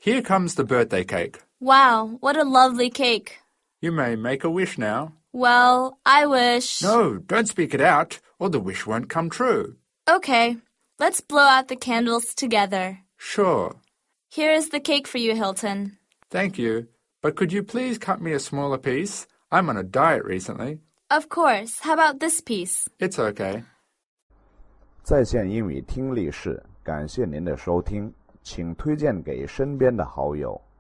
Here comes the birthday cake. Wow, what a lovely cake. You may make a wish now. Well, I wish... No, don't speak it out, or the wish won't come true. Okay, let's blow out the candles together. Sure. Here is the cake for you, Hilton. Thank you, but could you please cut me a smaller piece? I'm on a diet recently. Of course. How about this piece? It's okay. 在线英语听力室，感谢您的收听，请推荐给身边的好友。